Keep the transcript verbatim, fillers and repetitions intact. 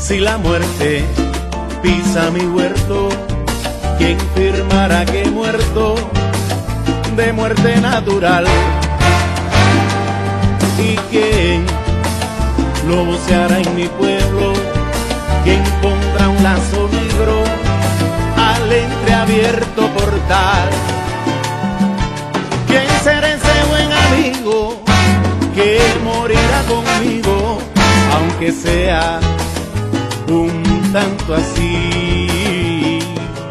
Si la muerte pisa mi huerto, ¿quién firmará que he muerto de muerte natural? ¿Y quién lo voceará en mi pueblo? ¿Quién pondrá un lazo negro al entreabierto portal? ¿Quién será ese buen amigo que morirá conmigo, aunque sea un tanto así?